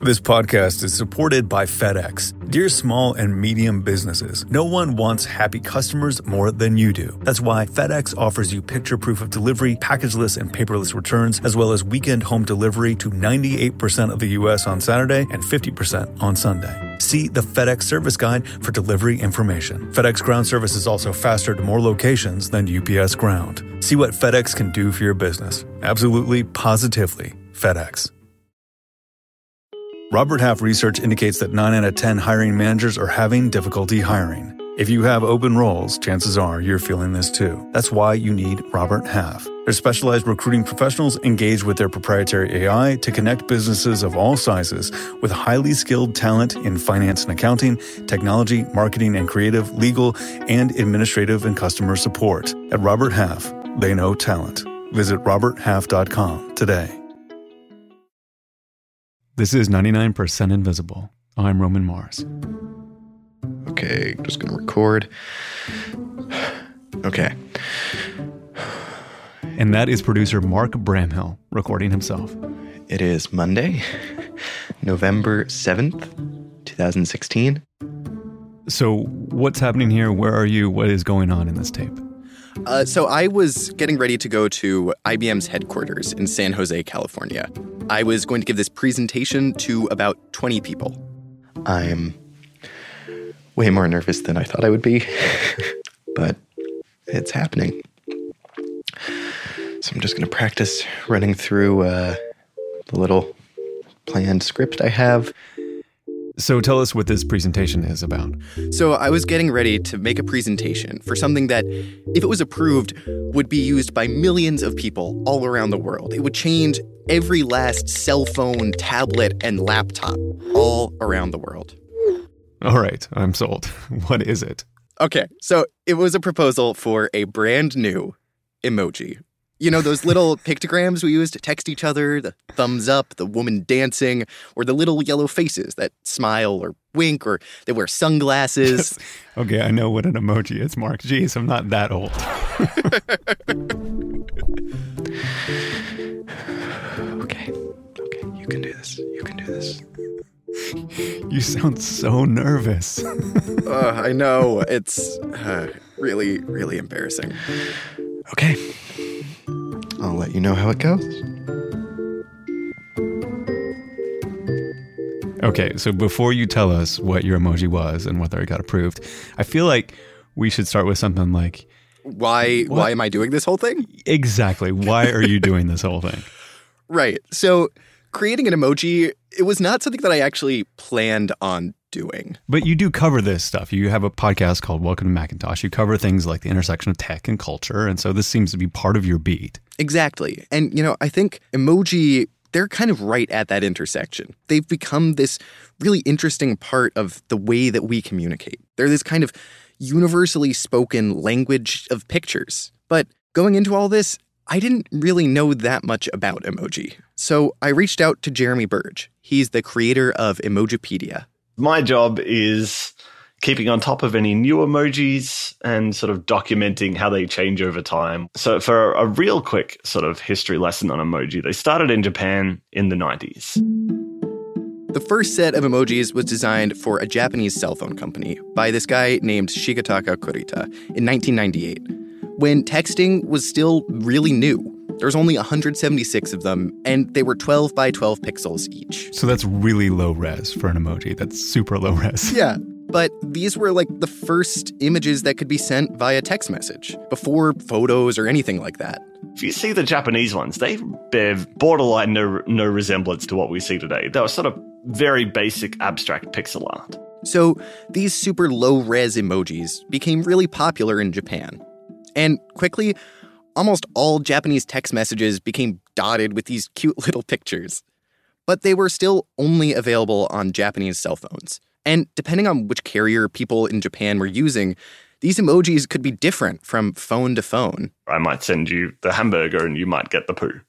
This podcast is supported by FedEx. Dear small and medium businesses, no one wants happy customers more than you do. That's why FedEx offers you picture proof of delivery, packageless and paperless returns, as well as weekend home delivery to 98% of the U.S. on Saturday and 50% on Sunday. See the FedEx service guide for delivery information. FedEx Ground service is also faster to more locations than UPS Ground. See what FedEx can do for your business. Absolutely, positively, FedEx. Robert Half research indicates that 9 out of 10 hiring managers are having difficulty hiring. If you have open roles, chances are you're feeling this too. That's why you need Robert Half. Their specialized recruiting professionals engage with their proprietary AI to connect businesses of all sizes with highly skilled talent in finance and accounting, technology, marketing and creative, legal, and administrative and customer support. At Robert Half, they know talent. Visit roberthalf.com today. This is 99% Invisible. I'm Roman Mars. Okay, just going to record. Okay. And that is producer Mark Bramhill recording himself. It is Monday, November 7th, 2016. So what's happening here? Where are you? What is going on in this tape? So I was getting ready to go to IBM's headquarters in San Jose, California. I was going to give this presentation to about 20 people. I'm way more nervous than I thought I would be, but it's happening. So I'm just going to practice running through the little planned script I have. So tell us what this presentation is about. So I was getting ready to make a presentation for something that, if it was approved, would be used by millions of people all around the world. It would change every last cell phone, tablet, and laptop all around the world. All right, I'm sold. What is it? Okay, so it was a proposal for a brand new emoji. You know, those little pictograms we use to text each other, the thumbs up, the woman dancing, or the little yellow faces that smile or wink, or they wear sunglasses. Okay, I know what an emoji is, Mark. Jeez, I'm not that old. Okay, you can do this. You can do this. You sound so nervous. I know. It's really, really embarrassing. Okay. I'll let you know how it goes. Okay, so before you tell us what your emoji was and whether it got approved, I feel like we should start with something like... Why am I doing this whole thing? Exactly. Why are you doing this whole thing? Right. So creating an emoji, it was not something that I actually planned on doing. But you do cover this stuff. You have a podcast called Welcome to Macintosh. You cover things like the intersection of tech and culture, and so this seems to be part of your beat. Exactly. And, you know, I think emoji, they're kind of right at that intersection. They've become this really interesting part of the way that we communicate. They're this kind of universally spoken language of pictures. But going into all this, I didn't really know that much about emoji. So I reached out to Jeremy Burge. He's the creator of Emojipedia. My job is keeping on top of any new emojis and sort of documenting how they change over time. So for a real quick sort of history lesson on emoji, they started in Japan in the 90s. The first set of emojis was designed for a Japanese cell phone company by this guy named Shigetaka Kurita in 1998, when texting was still really new. There was only 176 of them, and they were 12 by 12 pixels each. So that's really low res for an emoji. That's super low res. Yeah, but these were like the first images that could be sent via text message, before photos or anything like that. If you see the Japanese ones, they bear borderline no resemblance to what we see today. They were sort of very basic abstract pixel art. So these super low-res emojis became really popular in Japan. And quickly, almost all Japanese text messages became dotted with these cute little pictures. But they were still only available on Japanese cell phones. And depending on which carrier people in Japan were using, these emojis could be different from phone to phone. I might send you the hamburger and you might get the poo.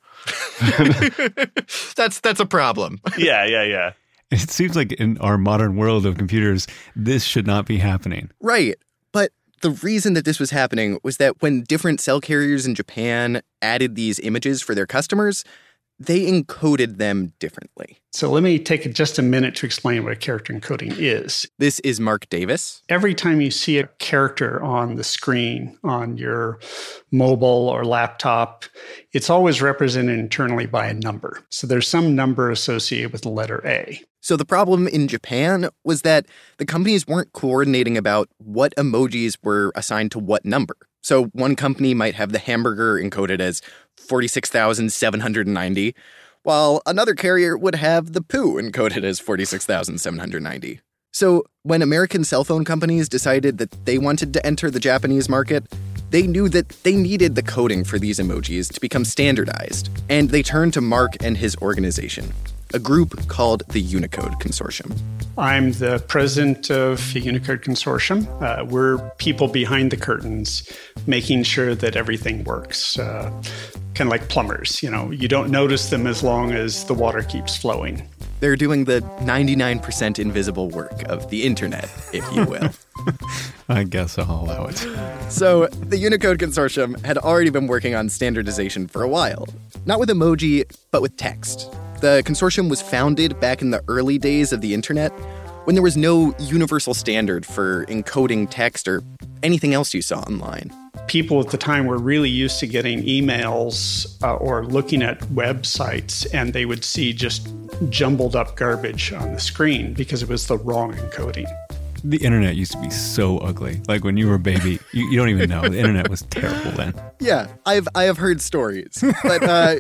That's a problem. Yeah. It seems like in our modern world of computers, this should not be happening. Right. But the reason that this was happening was that when different cell carriers in Japan added these images for their customers, they encoded them differently. So let me take just a minute to explain what a character encoding is. This is Mark Davis. Every time you see a character on the screen on your mobile or laptop, it's always represented internally by a number. So there's some number associated with the letter A. So the problem in Japan was that the companies weren't coordinating about what emojis were assigned to what number. So one company might have the hamburger encoded as 46,790, while another carrier would have the poo encoded as 46,790. So when American cell phone companies decided that they wanted to enter the Japanese market, they knew that they needed the coding for these emojis to become standardized, and they turned to Mark and his organization, a group called the Unicode Consortium. I'm the president of the Unicode Consortium. We're people behind the curtains, making sure that everything works. Kind of like plumbers, you don't notice them as long as the water keeps flowing. They're doing the 99% invisible work of the internet, if you will. I guess I'll allow it. So the Unicode Consortium had already been working on standardization for a while. Not with emoji, but with text. The consortium was founded back in the early days of the internet, when there was no universal standard for encoding text or anything else you saw online. People at the time were really used to getting emails or looking at websites, and they would see just jumbled up garbage on the screen because it was the wrong encoding. The internet used to be so ugly. Like when you were a baby, you don't even know. The internet was terrible then. Yeah, I have heard stories. But,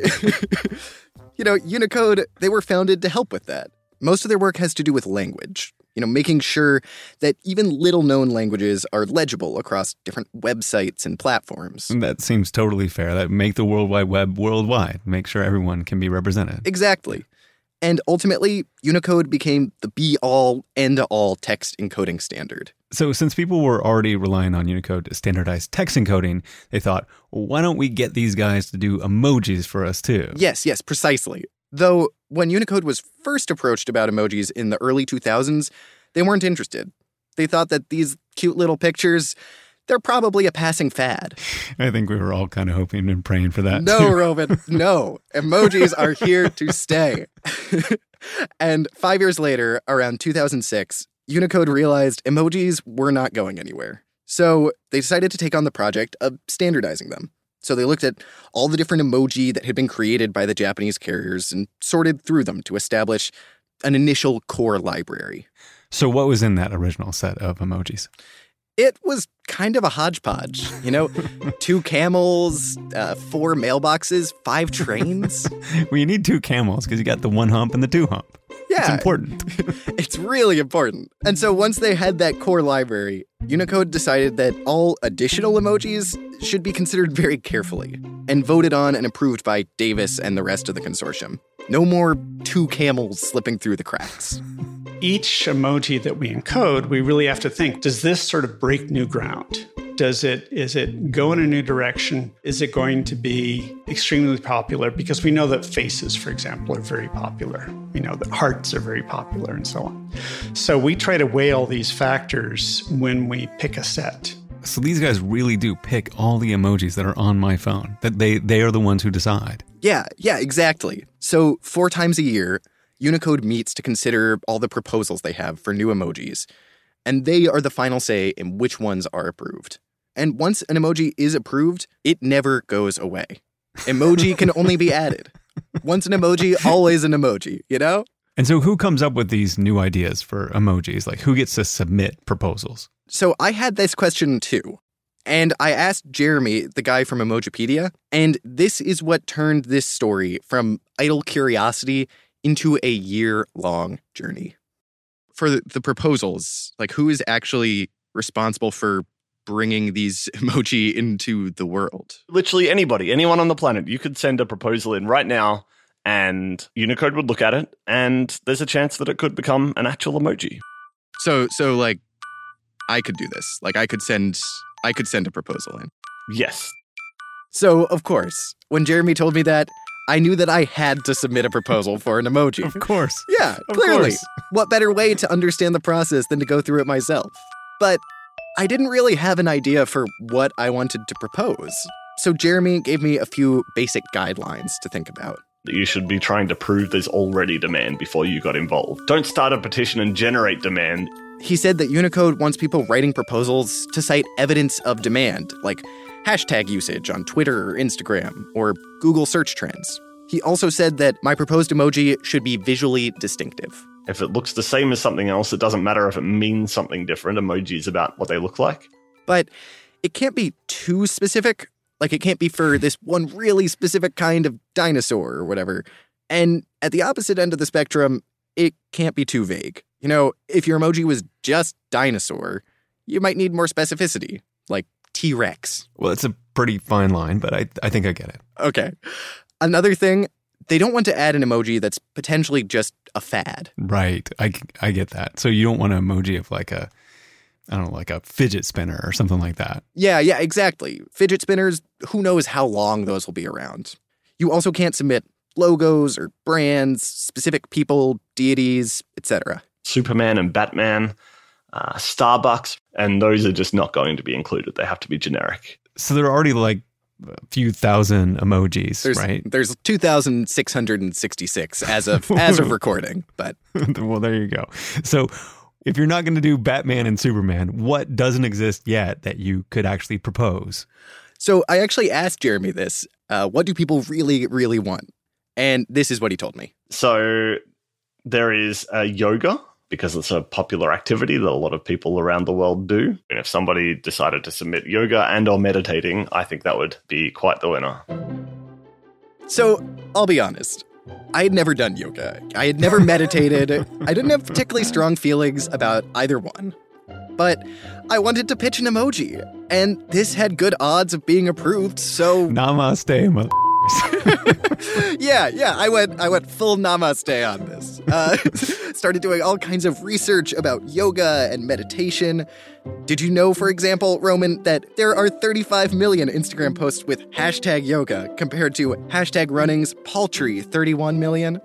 Unicode, they were founded to help with that. Most of their work has to do with language. Making sure that even little-known languages are legible across different websites and platforms. That seems totally fair. That make the World Wide Web worldwide. Make sure everyone can be represented. Exactly. And ultimately, Unicode became the be-all, end-all text encoding standard. So since people were already relying on Unicode to standardize text encoding, they thought, well, why don't we get these guys to do emojis for us too? Yes, precisely. Though, when Unicode was first approached about emojis in the early 2000s, they weren't interested. They thought that these cute little pictures, they're probably a passing fad. I think we were all kind of hoping and praying for that. No, Roman, no. Emojis are here to stay. And 5 years later, around 2006, Unicode realized emojis were not going anywhere. So they decided to take on the project of standardizing them. So they looked at all the different emoji that had been created by the Japanese carriers and sorted through them to establish an initial core library. So what was in that original set of emojis? It was kind of a hodgepodge, 2 camels, 4 mailboxes, 5 trains. Well, you need 2 camels because you got the 1 hump and the 2 hump. Yeah. It's important. It's really important. And so once they had that core library, Unicode decided that all additional emojis should be considered very carefully and voted on and approved by Davis and the rest of the consortium. No more 2 camels slipping through the cracks. Each emoji that we encode, we really have to think, does this sort of break new ground? Is it go in a new direction? Is it going to be extremely popular? Because we know that faces, for example, are very popular. We know that hearts are very popular and so on. So we try to weigh all these factors when we pick a set. So these guys really do pick all the emojis that are on my phone, that they are the ones who decide. Yeah, exactly. So 4 times a year, Unicode meets to consider all the proposals they have for new emojis. And they are the final say in which ones are approved. And once an emoji is approved, it never goes away. Emoji can only be added. Once an emoji, always an emoji, And so who comes up with these new ideas for emojis? Like, who gets to submit proposals? So I had this question too. And I asked Jeremy, the guy from Emojipedia, and this is what turned this story from idle curiosity into a year-long journey. For the proposals, like who is actually responsible for bringing these emoji into the world? Literally anybody, anyone on the planet. You could send a proposal in right now and Unicode would look at it and there's a chance that it could become an actual emoji. So like, I could do this. Like I could send a proposal in. Yes. So, of course, when Jeremy told me that, I knew that I had to submit a proposal for an emoji. Of course. Yeah, clearly. What better way to understand the process than to go through it myself? But I didn't really have an idea for what I wanted to propose. So Jeremy gave me a few basic guidelines to think about. that you should be trying to prove there's already demand before you got involved. Don't start a petition and generate demand. He said that Unicode wants people writing proposals to cite evidence of demand, like hashtag usage on Twitter or Instagram, or Google search trends. He also said that my proposed emoji should be visually distinctive. If it looks the same as something else, it doesn't matter if it means something different. Emoji is about what they look like. But it can't be too specific. Like, it can't be for this one really specific kind of dinosaur or whatever. And at the opposite end of the spectrum, it can't be too vague. You know, if your emoji was just dinosaur, you might need more specificity, like T-Rex. Well, it's a pretty fine line, but I think I get it. Okay. Another thing, they don't want to add an emoji that's potentially just a fad. Right. I get that. So you don't want an emoji of like a fidget spinner or something like that. Yeah, exactly. Fidget spinners, who knows how long those will be around. You also can't submit logos or brands, specific people, deities, etc. Superman and Batman, Starbucks, and those are just not going to be included. They have to be generic. So there are already like a few thousand emojis, right? There's 2,666 as of recording, but well, there you go. So if you're not going to do Batman and Superman, what doesn't exist yet that you could actually propose? So I actually asked Jeremy this. What do people really, really want? And this is what he told me. So there is yoga, because it's a popular activity that a lot of people around the world do. And if somebody decided to submit yoga and or meditating, I think that would be quite the winner. So I'll be honest. I had never done yoga. I had never meditated. I didn't have particularly strong feelings about either one. But I wanted to pitch an emoji, and this had good odds of being approved, so... Namaste, mother... Yeah, I went full namaste on this. Started doing all kinds of research about yoga and meditation. Did you know, for example, Roman, that there are 35 million Instagram posts with hashtag yoga compared to hashtag running's paltry 31 million?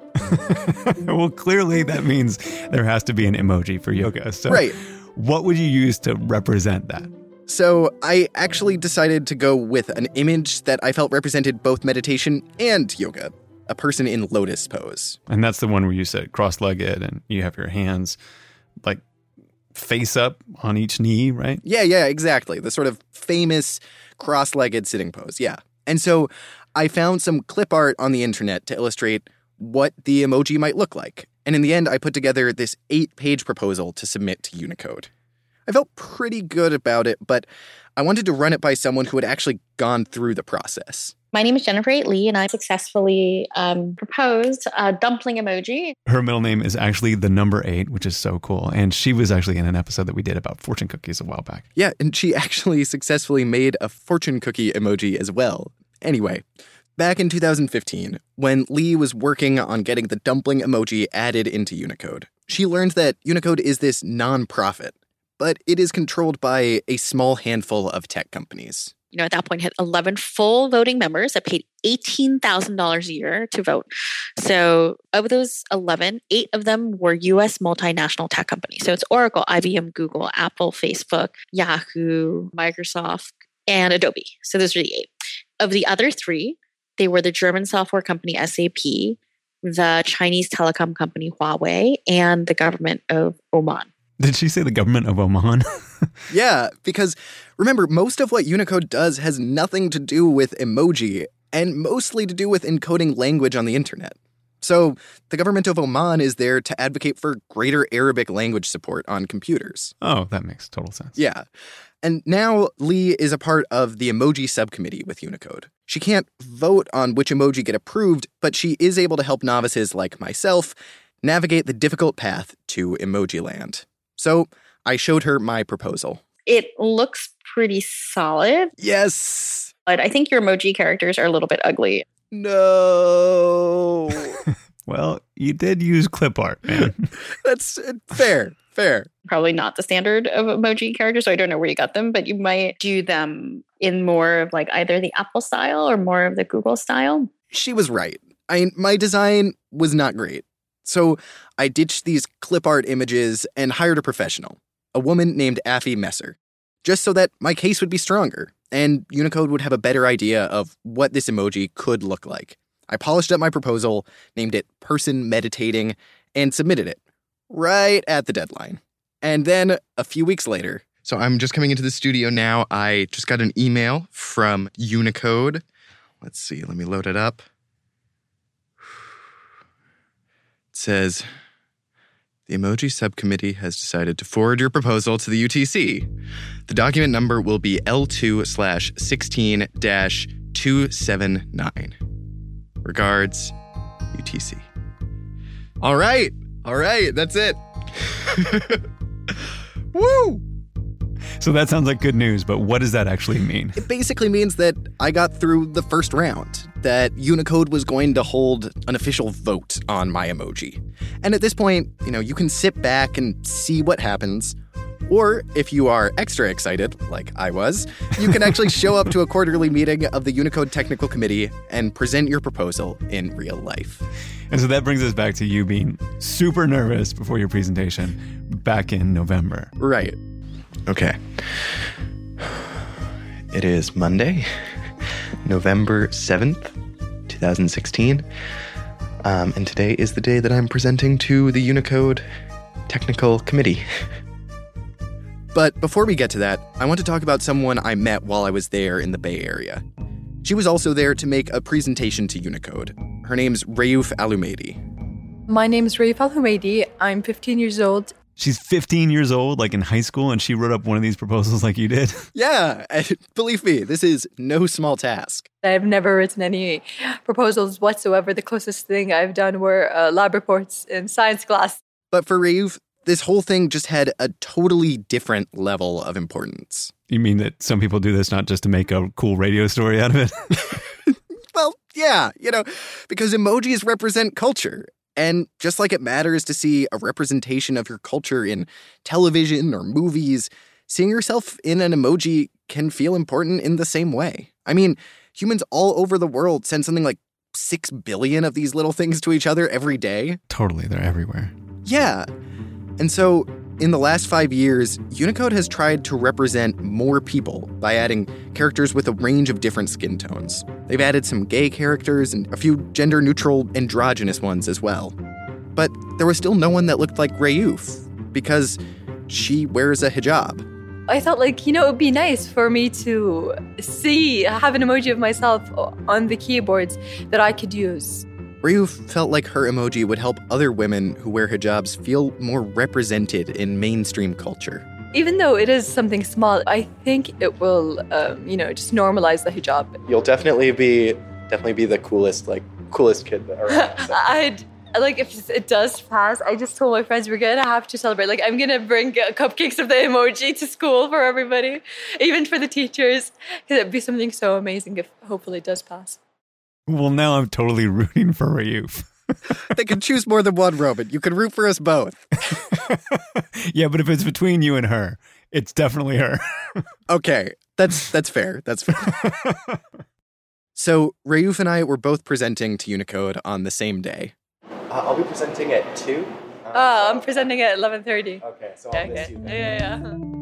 Well, clearly that means there has to be an emoji for yoga. So right. What would you use to represent that? So I actually decided to go with an image that I felt represented both meditation and yoga. A person in lotus pose. And that's the one where you sit cross-legged and you have your hands like face up on each knee, right? Yeah, exactly. The sort of famous cross-legged sitting pose, yeah. And so I found some clip art on the internet to illustrate what the emoji might look like. And in the end, I put together this 8-page proposal to submit to Unicode. I felt pretty good about it, but I wanted to run it by someone who had actually gone through the process. My name is Jennifer 8 Lee, and I successfully proposed a dumpling emoji. Her middle name is actually the number 8, which is so cool. And she was actually in an episode that we did about fortune cookies a while back. Yeah, and she actually successfully made a fortune cookie emoji as well. Anyway, back in 2015, when Lee was working on getting the dumpling emoji added into Unicode, she learned that Unicode is this nonprofit, but it is controlled by a small handful of tech companies. You know, at that point, had 11 full voting members that paid $18,000 a year to vote. So of those 11, 8 of them were U.S. multinational tech companies. So it's Oracle, IBM, Google, Apple, Facebook, Yahoo, Microsoft, and Adobe. So those are the 8. Of the other 3, they were the German software company SAP, the Chinese telecom company Huawei, and the government of Oman. Did she say the government of Oman? Yeah, because remember, most of what Unicode does has nothing to do with emoji and mostly to do with encoding language on the internet. So the government of Oman is there to advocate for greater Arabic language support on computers. Oh, that makes total sense. Yeah. And now Lee is a part of the emoji subcommittee with Unicode. She can't vote on which emoji get approved, but she is able to help novices like myself navigate the difficult path to emoji land. So I showed her my proposal. It looks pretty solid. Yes. But I think your emoji characters are a little bit ugly. No. Well, you did use clip art, man. That's fair. Probably not the standard of emoji characters, so I don't know where you got them, but you might do them in more of like either the Apple style or more of the Google style. She was right. My design was not great. So I ditched these clip art images and hired a professional, a woman named Affy Messer, just so that my case would be stronger and Unicode would have a better idea of what this emoji could look like. I polished up my proposal, named it Person Meditating, and submitted it right at the deadline. And then a few weeks later, so I'm just coming into the studio now, I just got an email from Unicode. Let's see, let me load it up. It says, the Emoji Subcommittee has decided to forward your proposal to the UTC. The document number will be L2/16-279. Regards, UTC. All right, that's it. Woo! So that sounds like good news, but what does that actually mean? It basically means that I got through the first round, that Unicode was going to hold an official vote on my emoji. And at this point, you can sit back and see what happens. Or if you are extra excited, like I was, you can actually show up to a quarterly meeting of the Unicode Technical Committee and present your proposal in real life. And so that brings us back to you being super nervous before your presentation back in November. Right. Okay. It is Monday, November 7th, 2016. And today is the day that I'm presenting to the Unicode Technical Committee. But before we get to that, I want to talk about someone I met while I was there in the Bay Area. She was also there to make a presentation to Unicode. Her name's Rayouf Alhumaidi. My name is Rayouf Alhumaidi. I'm 15 years old. She's 15 years old, like in high school, and she wrote up one of these proposals like you did? Yeah, believe me, this is no small task. I've never written any proposals whatsoever. The closest thing I've done were lab reports in science class. But for Rayouf, this whole thing just had a totally different level of importance. You mean that some people do this not just to make a cool radio story out of it? Well, yeah, because emojis represent culture. And just like it matters to see a representation of your culture in television or movies, seeing yourself in an emoji can feel important in the same way. I mean, humans all over the world send something like 6 billion of these little things to each other every day. Totally, they're everywhere. Yeah. And so, in the last 5 years, Unicode has tried to represent more people by adding characters with a range of different skin tones. They've added some gay characters and a few gender-neutral, androgynous ones as well. But there was still no one that looked like Rayouf, because she wears a hijab. I thought, it would be nice for me to have an emoji of myself on the keyboards that I could use. Rayouf felt like her emoji would help other women who wear hijabs feel more represented in mainstream culture. Even though it is something small, I think it will, just normalize the hijab. You'll definitely be the coolest kid around. So. If it does pass, I just told my friends we're going to have to celebrate. I'm going to bring cupcakes of the emoji to school for everybody, even for the teachers, because it'd be something so amazing if hopefully it does pass. Well, now I'm totally rooting for Rayouf. They can choose more than one, Roman. You can root for us both. Yeah, but if it's between you and her, it's definitely her. Okay, that's fair. That's fair. So Rayouf and I were both presenting to Unicode on the same day. I'll be presenting at 2. I'm presenting at 11:30. Okay, so I'll miss you then. Yeah.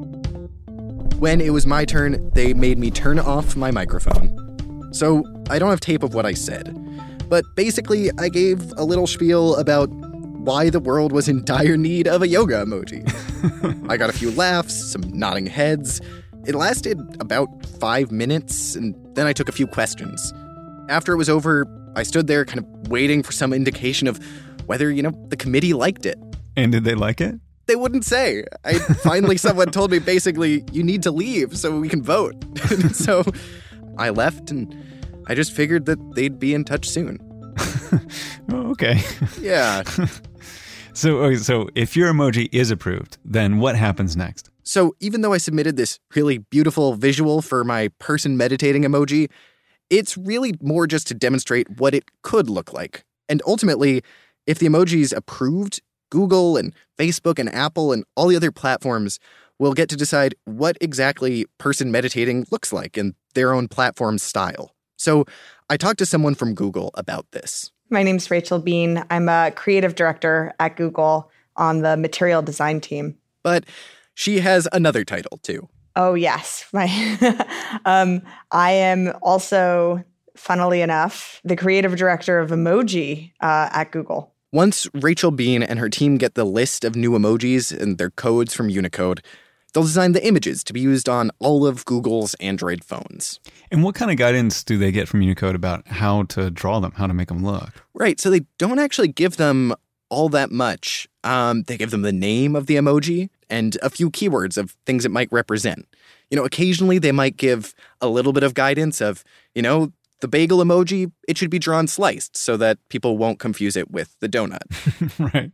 When it was my turn, they made me turn off my microphone. So I don't have tape of what I said. But basically, I gave a little spiel about why the world was in dire need of a yoga emoji. I got a few laughs, some nodding heads. It lasted about 5 minutes, and then I took a few questions. After it was over, I stood there kind of waiting for some indication of whether, the committee liked it. And did they like it? They wouldn't say. Finally, someone told me, basically, you need to leave so we can vote. So I left, and I just figured that they'd be in touch soon. Oh, okay. Yeah. So if your emoji is approved, then what happens next? So even though I submitted this really beautiful visual for my person meditating emoji, it's really more just to demonstrate what it could look like. And ultimately, if the emoji's approved, Google and Facebook and Apple and all the other platforms will get to decide what exactly person meditating looks like in their own platform style. So I talked to someone from Google about this. My name's Rachel Bean. I'm a creative director at Google on the material design team. But she has another title, too. Oh, yes. I am also funnily enough, the creative director of emoji at Google. Once Rachel Bean and her team get the list of new emojis and their codes from Unicode, they'll design the images to be used on all of Google's Android phones. And what kind of guidance do they get from Unicode about how to draw them, how to make them look? Right, so they don't actually give them all that much. They give them the name of the emoji and a few keywords of things it might represent. Occasionally they might give a little bit of guidance of, the bagel emoji, it should be drawn sliced so that people won't confuse it with the donut. Right.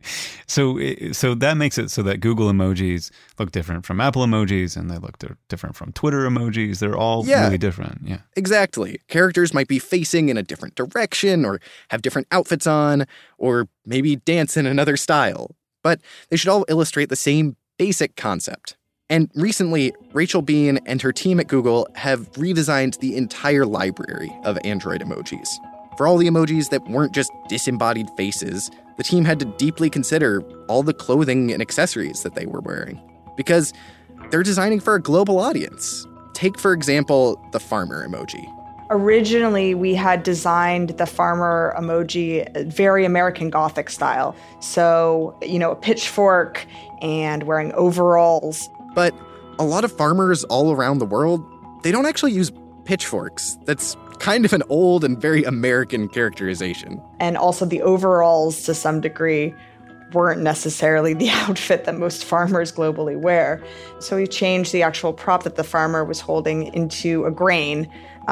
So that makes it so that Google emojis look different from Apple emojis, and they look different from Twitter emojis. They're all really different. Yeah, exactly. Characters might be facing in a different direction or have different outfits on or maybe dance in another style. But they should all illustrate the same basic concept. And recently, Rachel Bean and her team at Google have redesigned the entire library of Android emojis. For all the emojis that weren't just disembodied faces, the team had to deeply consider all the clothing and accessories that they were wearing. Because they're designing for a global audience. Take, for example, the farmer emoji. Originally, we had designed the farmer emoji very American Gothic style. So, a pitchfork and wearing overalls. But a lot of farmers all around the world, they don't actually use pitchforks. That's kind of an old and very American characterization. And also the overalls, to some degree, weren't necessarily the outfit that most farmers globally wear. So we changed the actual prop that the farmer was holding into a grain.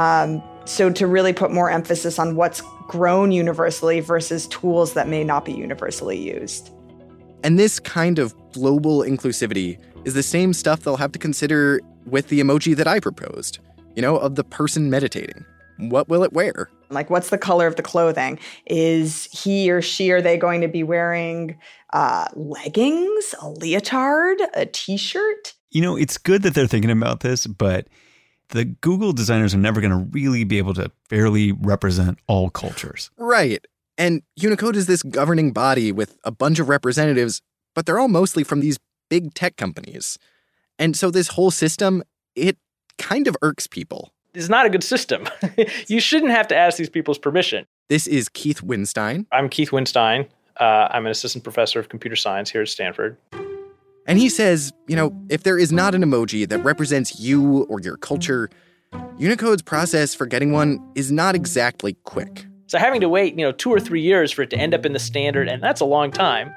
So to really put more emphasis on what's grown universally versus tools that may not be universally used. And this kind of global inclusivity is the same stuff they'll have to consider with the emoji that I proposed, of the person meditating. What will it wear? Like, what's the color of the clothing? Is he or she, are they going to be wearing leggings, a leotard, a t-shirt? It's good that they're thinking about this, but the Google designers are never going to really be able to fairly represent all cultures. Right. And Unicode is this governing body with a bunch of representatives, but they're all mostly from these big tech companies. And so this whole system, it kind of irks people. It's not a good system. You shouldn't have to ask these people's permission. This is Keith Winstein. I'm Keith Winstein. I'm an assistant professor of computer science here at Stanford. And he says, if there is not an emoji that represents you or your culture, Unicode's process for getting one is not exactly quick. So having to wait, 2 or 3 years for it to end up in the standard, and that's a long time.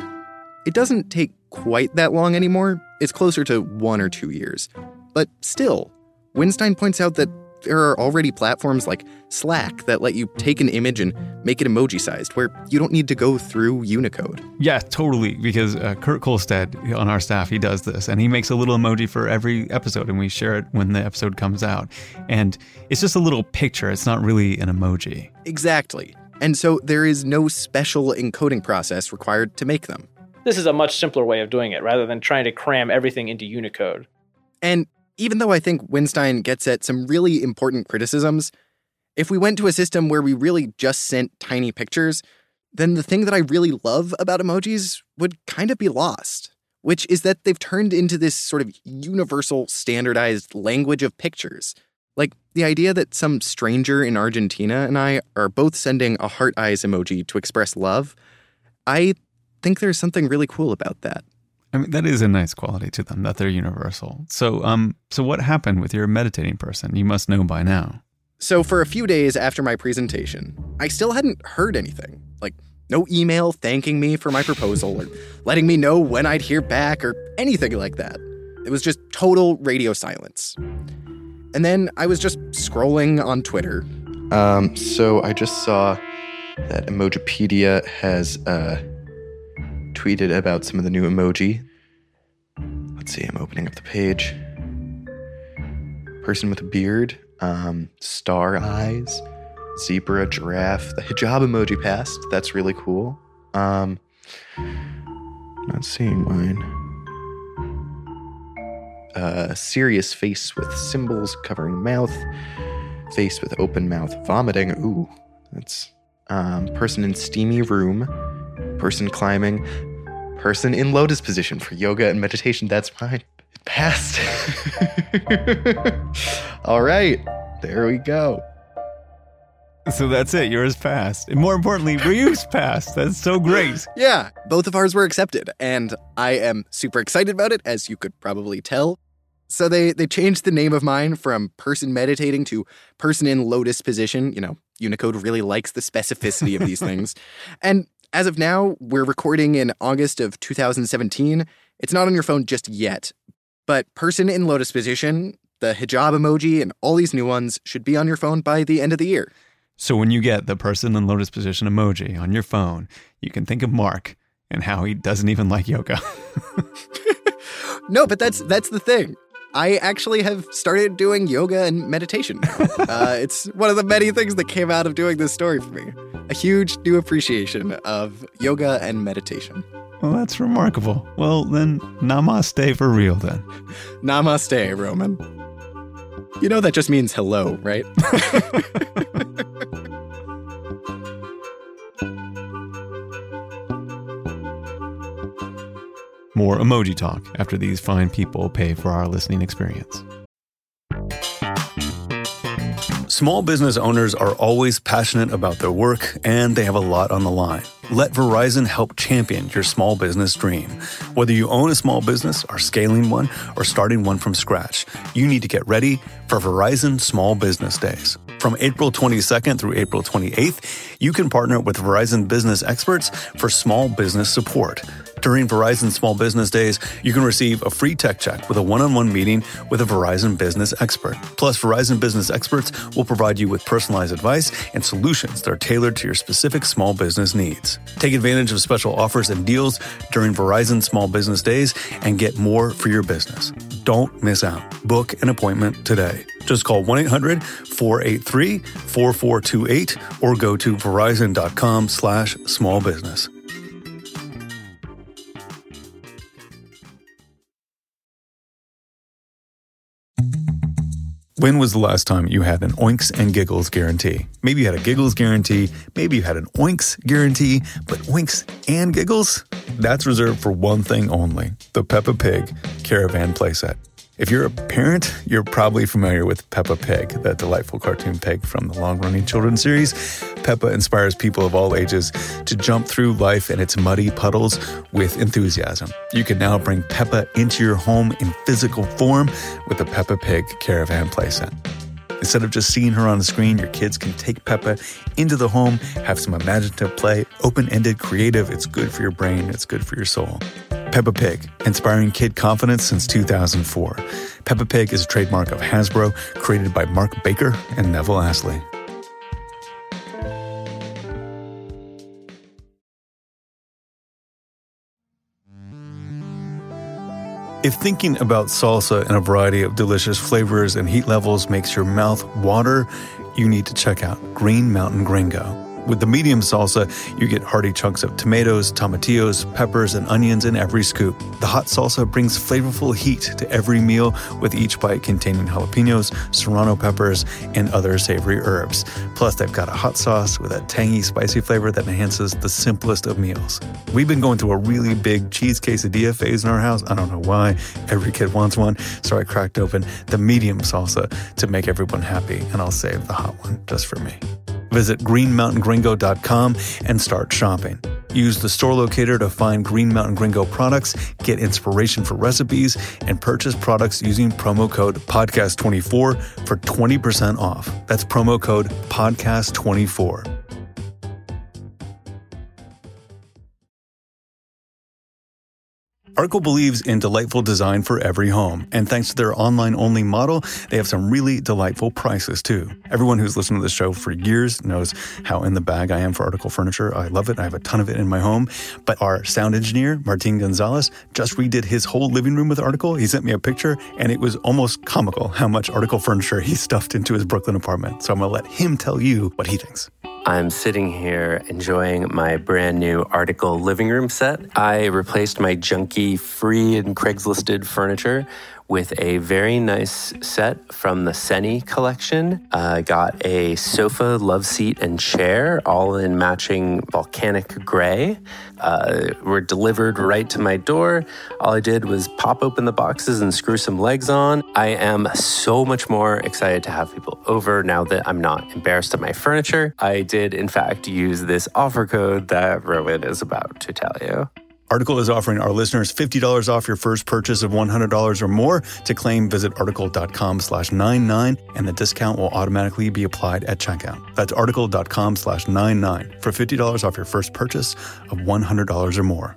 It doesn't take quite that long anymore. It's closer to 1 or 2 years. But still, Winstein points out that there are already platforms like Slack that let you take an image and make it emoji-sized, where you don't need to go through Unicode. Yeah, totally, because Kurt Kolstad on our staff, he does this, and he makes a little emoji for every episode, and we share it when the episode comes out. And it's just a little picture. It's not really an emoji. Exactly. And so there is no special encoding process required to make them. This is a much simpler way of doing it, rather than trying to cram everything into Unicode. And even though I think Winstein gets at some really important criticisms, if we went to a system where we really just sent tiny pictures, then the thing that I really love about emojis would kind of be lost, which is that they've turned into this sort of universal standardized language of pictures. Like the idea that some stranger in Argentina and I are both sending a heart eyes emoji to express love, I think there's something really cool about that. I mean, that is a nice quality to them, that they're universal. So what happened with your meditating person? You must know by now. So for a few days after my presentation, I still hadn't heard anything. Like, no email thanking me for my proposal or letting me know when I'd hear back or anything like that. It was just total radio silence. And then I was just scrolling on Twitter. So I just saw that Emojipedia has tweeted about some of the new emoji. Let's see, I'm opening up the page. Person with a beard, star eyes, zebra, giraffe, the hijab emoji passed. That's really cool. Not seeing mine. Serious face with symbols covering mouth. Face with open mouth vomiting. Ooh, that's person in steamy room. Person climbing. Person in lotus position for yoga and meditation. That's mine. It passed. All right. There we go. So that's it. Yours passed. And more importantly, Ryu's passed. That's so great. Yeah, both of ours were accepted, and I am super excited about it, as you could probably tell. So they changed the name of mine from person meditating to person in lotus position. You know, Unicode really likes the specificity of these things. And as of now, we're recording in August of 2017. It's not on your phone just yet. But person in lotus position, the hijab emoji, and all these new ones should be on your phone by the end of the year. So when you get the person in lotus position emoji on your phone, you can think of Mark and how he doesn't even like yoga. No, but that's the thing. I actually have started doing yoga and meditation now. It's one of the many things that came out of doing this story for me. A huge new appreciation of yoga and meditation. Well, that's remarkable. Well, then, namaste for real, then. Namaste, Roman. You know that just means hello, right? More emoji talk after these fine people pay for our listening experience. Small business owners are always passionate about their work, and they have a lot on the line. Let Verizon help champion your small business dream. Whether you own a small business, are scaling one, or starting one from scratch, you need to get ready for Verizon Small Business Days. From April 22nd through April 28th, you can partner with Verizon business experts for small business support. During Verizon Small Business Days, you can receive a free tech check with a one-on-one meeting with a Verizon business expert. Plus, Verizon business experts will provide you with personalized advice and solutions that are tailored to your specific small business needs. Take advantage of special offers and deals during Verizon Small Business Days and get more for your business. Don't miss out. Book an appointment today. Just call 1-800-483-4428 or go to verizon.com/smallbusiness. When was the last time you had an Oinks and Giggles guarantee? Maybe you had a Giggles guarantee, maybe you had an Oinks guarantee, but Oinks and Giggles? That's reserved for one thing only, the Peppa Pig Caravan playset. If you're a parent, you're probably familiar with Peppa Pig, that delightful cartoon pig from the long-running children's series. Peppa inspires people of all ages to jump through life and its muddy puddles with enthusiasm. You can now bring Peppa into your home in physical form with the Peppa Pig Caravan playset. Instead of just seeing her on the screen, your kids can take Peppa into the home, have some imaginative play, open-ended, creative. It's good for your brain. It's good for your soul. Peppa Pig, inspiring kid confidence since 2004. Peppa Pig is a trademark of Hasbro, created by Mark Baker and Neville Astley. If thinking about salsa and a variety of delicious flavors and heat levels makes your mouth water, you need to check out Green Mountain Gringo. With the medium salsa, you get hearty chunks of tomatoes, tomatillos, peppers, and onions in every scoop. The hot salsa brings flavorful heat to every meal, with each bite containing jalapenos, serrano peppers, and other savory herbs. Plus, they've got a hot sauce with a tangy, spicy flavor that enhances the simplest of meals. We've been going through a really big cheese quesadilla phase in our house. I don't know why. Every kid wants one, so I cracked open the medium salsa to make everyone happy, and I'll save the hot one just for me. Visit greenmountaingringo.com and start shopping. Use the store locator to find Green Mountain Gringo products, get inspiration for recipes, and purchase products using promo code PODCAST24 for 20% off. That's promo code PODCAST24. Article believes in delightful design for every home, and thanks to their online-only model, they have some really delightful prices, too. Everyone who's listened to the show for years knows how in the bag I am for Article furniture. I love it. I have a ton of it in my home. But our sound engineer, Martin Gonzalez, just redid his whole living room with Article. He sent me a picture, and it was almost comical how much Article furniture he stuffed into his Brooklyn apartment. So I'm going to let him tell you what he thinks. I'm sitting here enjoying my brand new Article living room set. I replaced my junky quirky, free and Craigslisted furniture with a very nice set from the Seni collection. Got a sofa, love seat, and chair, all in matching volcanic gray. Were delivered right to my door. All I did was pop open the boxes and screw some legs on. I am so much more excited to have people over now that I'm not embarrassed of my furniture. I did, in fact, use this offer code that Rowan is about to tell you. Article is offering our listeners $50 off your first purchase of $100 or more. To claim, visit article.com/99, and the discount will automatically be applied at checkout. That's article.com/99 for $50 off your first purchase of $100 or more.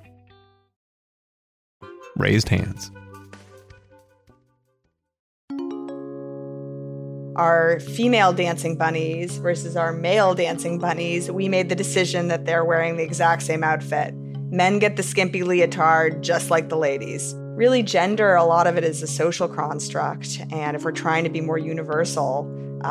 Raised hands. Our female dancing bunnies versus our male dancing bunnies, we made the decision that they're wearing the exact same outfit. Men get the skimpy leotard just like the ladies. Really, gender, a lot of it is a social construct. And if we're trying to be more universal,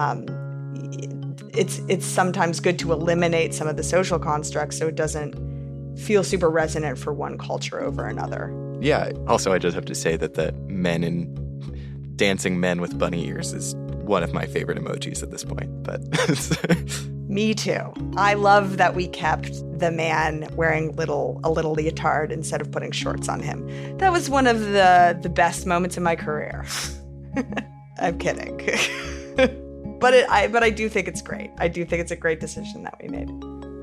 it's sometimes good to eliminate some of the social constructs so it doesn't feel super resonant for one culture over another. Yeah. Also, I just have to say that the men in dancing men with bunny ears is one of my favorite emojis at this point. But Me too. I love that we kept the man wearing a little leotard instead of putting shorts on him. That was one of the best moments in my career. I'm kidding. But I do think it's great. I do think it's a great decision that we made.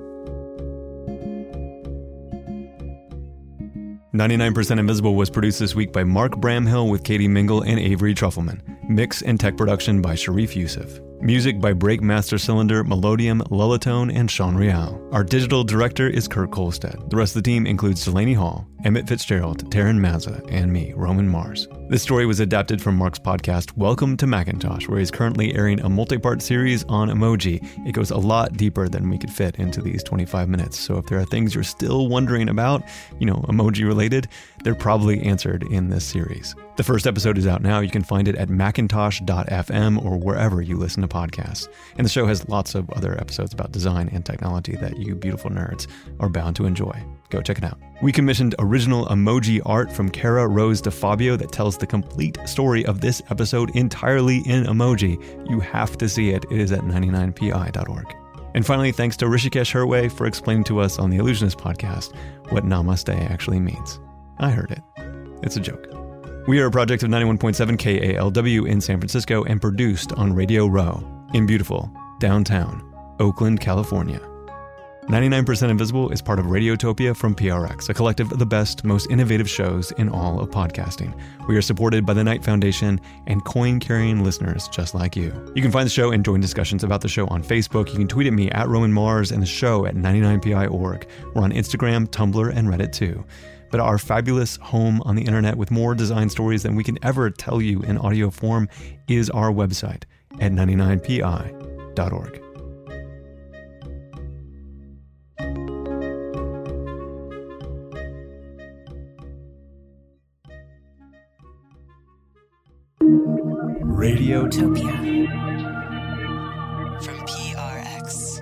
99% Invisible was produced this week by Mark Bramhill with Katie Mingle and Avery Trufelman. Mix and tech production by Sharif Youssef. Music by Breakmaster Cylinder, Melodium, Lullitone, and Sean Real. Our digital director is Kurt Kolstad. The rest of the team includes Delaney Hall, Emmett Fitzgerald, Taryn Mazza, and me, Roman Mars. This story was adapted from Mark's podcast, Welcome to Macintosh, where he's currently airing a multi-part series on emoji. It goes a lot deeper than we could fit into these 25 minutes. So if there are things you're still wondering about, emoji related, they're probably answered in this series. The first episode is out now. You can find it at macintosh.fm or wherever you listen to podcasts. And the show has lots of other episodes about design and technology that you beautiful nerds are bound to enjoy. Go check it out. We commissioned original emoji art from Cara Rose DeFabio that tells the complete story of this episode entirely in emoji. You have to see it. It is at 99pi.org. And finally, thanks to Rishikesh Hirway for explaining to us on the Illusionist podcast what Namaste actually means. I heard it. It's a joke. We are a project of 91.7 KALW in San Francisco and produced on Radio Row in beautiful downtown Oakland, California. 99% Invisible is part of Radiotopia from PRX, a collective of the best, most innovative shows in all of podcasting. We are supported by the Knight Foundation and coin-carrying listeners just like you. You can find the show and join discussions about the show on Facebook. You can tweet at me at Roman Mars and the show at 99pi.org. We're on Instagram, Tumblr, and Reddit too. But our fabulous home on the internet with more design stories than we can ever tell you in audio form is our website at 99pi.org. Radiotopia from PRX.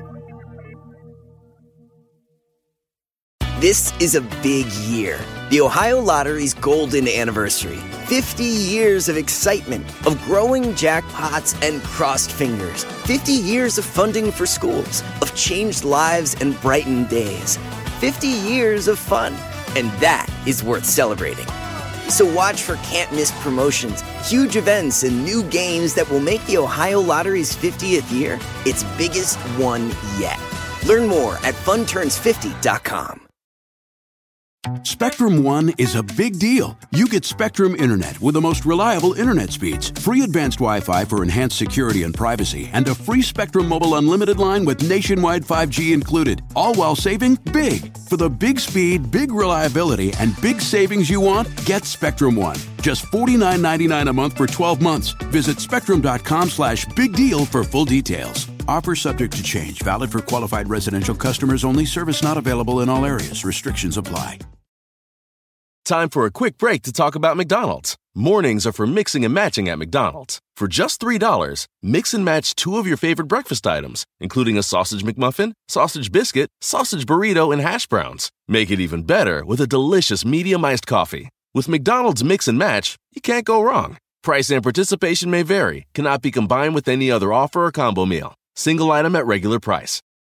This is a big year. The Ohio Lottery's golden anniversary. 50 years of excitement, of growing jackpots and crossed fingers. 50 years of funding for schools, of changed lives and brightened days. 50 years of fun. And that is worth celebrating. So watch for can't-miss promotions, huge events, and new games that will make the Ohio Lottery's 50th year its biggest one yet. Learn more at funturns50.com. Spectrum One is a big deal. You get Spectrum Internet with the most reliable internet speeds, free advanced Wi-Fi for enhanced security and privacy, and a free Spectrum Mobile Unlimited line with nationwide 5G included, all while saving big. For the big speed, big reliability, and big savings you want, get Spectrum One. Just $49.99 a month for 12 months. Visit spectrum.com/big deal for full details. Offer subject to change. Valid for qualified residential customers only. Service not available in all areas. Restrictions apply. Time for a quick break to talk about McDonald's. Mornings are for mixing and matching at McDonald's. For just $3, mix and match 2 of your favorite breakfast items, including a sausage McMuffin, sausage biscuit, sausage burrito, and hash browns. Make it even better with a delicious medium iced coffee. With McDonald's Mix and Match, you can't go wrong. Price and participation may vary, cannot be combined with any other offer or combo meal. Single item at regular price.